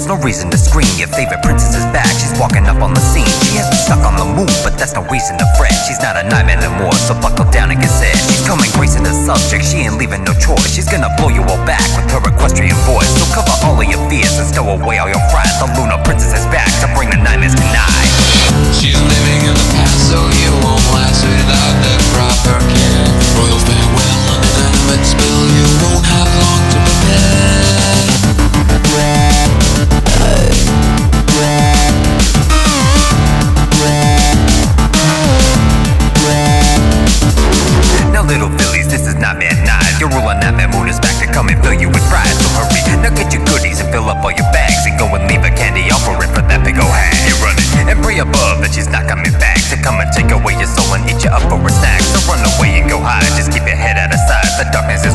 no reason to scream. Your favorite princess is back, she's walking up on the scene. She has me stuck on the move, but that's no reason to fret. She's not a nightmare anymore, so buckle down and get set. She's coming gracing the subject, she ain't leaving no choice. She's gonna blow you all back with her equestrian voice. So cover all of your fears and stow away all your fright. The Luna Princess is back to bring the nightmares tonight. She's living in the past, so you won't last without the proper care. Royal farewell on an animate spill, you won't have long to prepare. Now little Phillies, this is Nightmare Night. Your ruler Nightmare Moon is back to come and fill you with pride. So hurry, now get your goodies and fill up all your bags, and go and leave a candy offering for that big ol' hag. You're running and pray above that she's not coming back to come and take away your soul and eat you up for a snack. So run away and go hide, just keep your head out of sight. The darkness